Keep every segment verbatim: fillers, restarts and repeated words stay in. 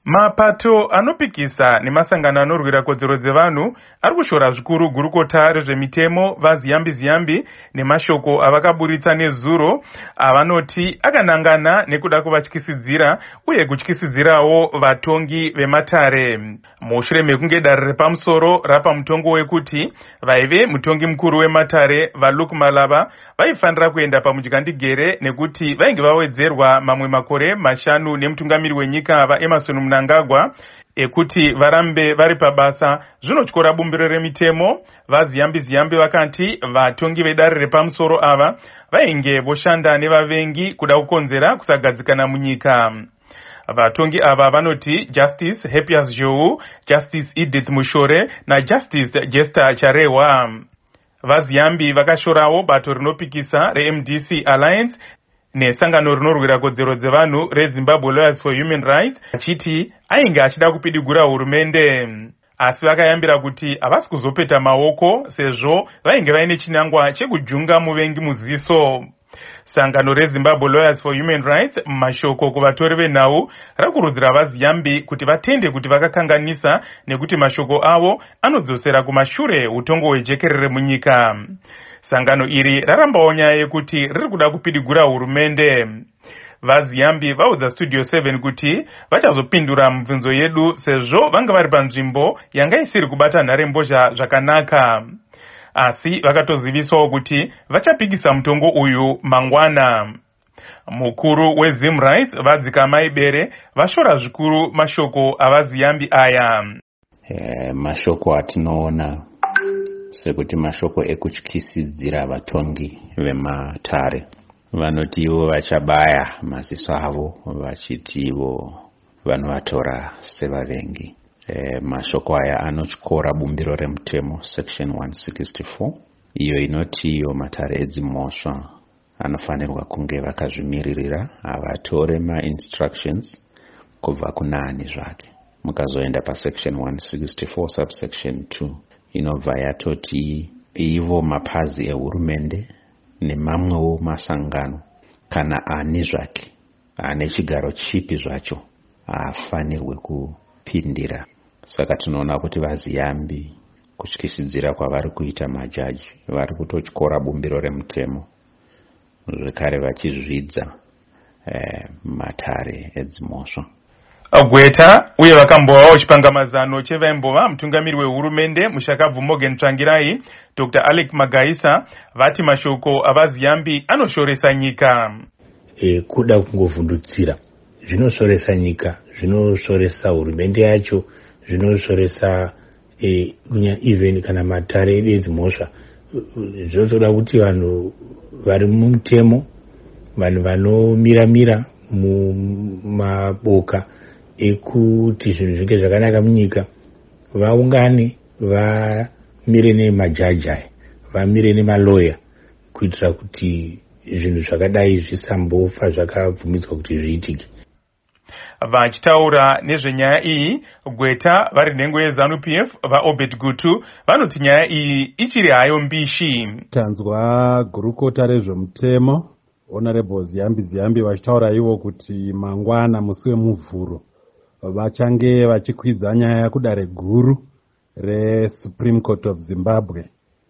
Mapato anopikisa nemasangano anorwira kodzero dzevanhu ari kushora zvikuru gurukota rezvemitemo vaZiyambi Ziyambi nemashoko avakaburitsa nezuro avanoti akanangana nekuda kuvatyisidzira uye kutyisidzirawo vatongi vematare. Mushure mekunge dare repamusoro rapa mutongo wekuti vaive mutongi mukuru wematare vaLuke Malava vaifanira kuenda pamudyandigere nekuti vainge vawedzerwa mamwe makore mashanu nemutungamiri wenyika vaEmmerson Mnangagwa ekuti varambe vari pabasa. Zvinotyora bumbiro remitemo vaZiyambi Ziyambi vakati vatongi vedare repamusoro ava vainge voshanda nevavengi kuda kukonzera kusagadzikana munyika. Vatongi ava vanoti Justice Happiest Jou, Justice Edith Mushore naJustice Jester Charewa. VaZiyambi vakashorawo bato rinopikisa reM D C Alliance nesangano rinorwira kodzero dzevanhu reZimbabwe Lawyers for Human Rights achiti ainge achida kupidigura hurumende, asi vakayambira kuti havasi kuzopeta maoko sezvo vainge vaine chinangwa chekujunga muvengi muziso. Sangano reZimbabwe Lawyers for Human Rights mashoko kuvatori venhau rakurudzira vaZiyambi kuti vatende kuti vakakanganisa nekuti mashoko avo anodzosera kumashure utongo hwejekerere munyika. Sangano iri rarambawo nyaya yekuti riri kuda kupidigura hurumende. VaZiyambi vaudza Studio seven kuti vachazopindura mibvunzo yedu sezvo vanga vari panzvimbo yanga isiri kubata nharembozha zvakanaka, asi vakatoziviswawo kuti vachapikisa mutongo uyu mangwana. Mukuru weZim Rights vadzikamai Bere vashora zvikuru mashoko avaZiyambi aya. E, mashoko atinoona sekuti mashoko ekutyisidzira vatongi vematare. Vanoti ivo vachabaya maziso avo vachiti ivo vanovatora sevavengi. E, mashoko aya anotyora bumbiro remutemo section one sixty-four iyo inoti iyo matare edzimhosva anofanirwa kunge vakazvimiririra avatore ma-instructions kubva kuna ani zvake. Mukazoenda pasection one sixty-four subsection two inobva yatoti ivo mapazi ehurumende nemamwewo masangano kana ani zvake ane chigaro chipi zvacho afanirwe kupindira. Saka tinoona kuti vaZiyambi kutyisidzira kwavari kuita majaji vari kutotyora bumbiro remutemo zvekare vachizvidza eh, matare edzimhosva. Gweta uye vakambovawo chipangamazano chevaimbova mutungamiri wehurumende Mushakabvu Morgan Tsvangirai Doctor Alec Magaisa vati mashoko avaZiyambi anoshoresa nyika. E, kuda kungovhundutsira zvinoshoresa nyika, zvinoshoresa hurumende yacho, zvinoshoresa e, even kana matare edu edzimhosva. Zvotoda kuti vanhu vari mumutemo, vanhu vanomiramira mumaboka ekuti zvinhu zvinge zvakanaka munyika vaungane vamire nemajaji aya, vamire nemaloya kuitira kuti zvinhu zvakadai zvisambofa zvakabvumidzwa kuti zviitike. Vachitaura nezvenyaya iyi Gweta vari nhengo yeZANU P F vaObed Gutu vanoti nyaya iyi ichiri hayo mbishi. Tanzwa gurukota rezvemutemo Honorable Ziyambi Ziyambi vachitaura ivo kuti mangwana musi wemuvhuro vachange vachikwidza nyaya kudare guru reSupreme Court of Zimbabwe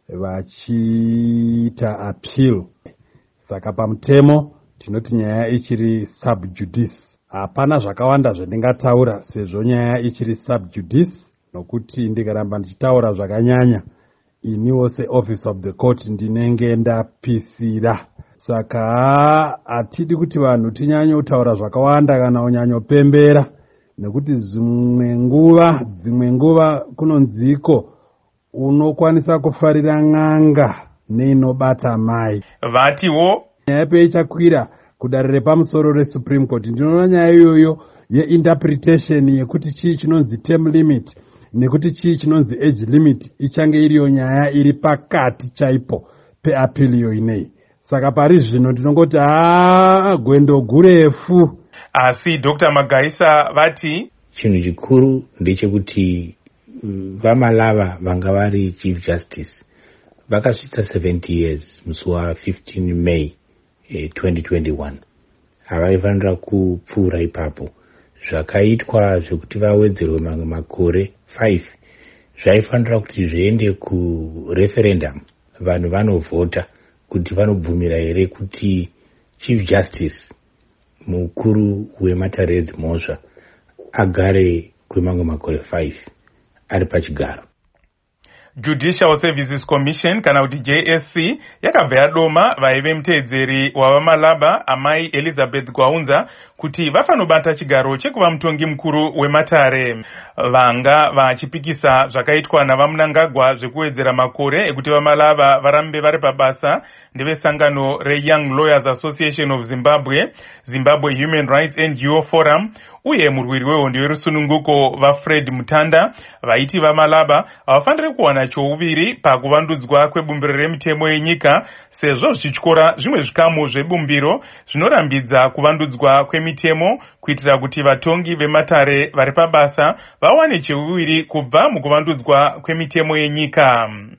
vachiita appeal. Saka pamutemo tinoti nyaya ichiri sub judice. Hapana zvakawanda zvendingataura sezvo nyaya ichiri sub judice, nokuti ndikaramba ndichitaura zvakanyanya iniwo seoffice of the court ndinenge ndapisira. Saka hatidi kuti vanhu tinyanye kutaura zvakawanda kana unyanyopembera, nekuti dzimwe nguva dzimwe nguva kunonziko unokwanisa kufarira n'anga neinobata mai. Vatiwo nyaya peichakwira kudare repamusoro reSupreme Court ndinoona nyaya iyoyo yeinterpretation yekuti chii chinonzi term limit nekuti chii chinonzi age limit ichange iriyo nyaya iri pakati chaipo peappeal iyo inei. Saka pari zvino ndinongoti haa gwendo gurefu. Asi Doctor Magaisa vati chinhu chikuru ndechekuti vaMalava vanga vari Chief Justice vakasvitsa seventy years musi wa15 May eh, twenty twenty-one. Havaifanira kupfuura ipapo. zvakaitwa zvekuti vawedzerwe mamwe makore five zvaifanira kuti zviende kureferendum, vanhu vanovhota kuti vanobvumira here kuti chief justice mukuru wematare edzimhosva agare kwemamwe makore five ari pachigaro. Judicial Services Commission kana kuti J S C yakabva yadoma vaive muteedzeri wavamalaba amai Elizabeth Gwaunza kuti vafanobata chigaro chekuva mutongi mukuru wematare. Vanga vachipikisa zvakaitwa navamunangagwa zvekuwedzera makore ekuti vamalava varambe vari pabasa ndevesangano reYoung Lawyers Association of Zimbabwe, Zimbabwe Human Rights N G O Forum uye murwiri wehondo yerusununguko vaFred Mutanda vaiti vamalaba havafaniri kuwana chouviri pakuvandudzwa kwebumbiro remitemo yenyika sezvo zvichityora zvimwe zvikamu zvebumbiro zvinorambidza kuvandudzwa kwemitemo kuitira kuti vatongi vematare vari pabasa vawane chouviri kubva mukuvandudzwa kwemitemo yenyika.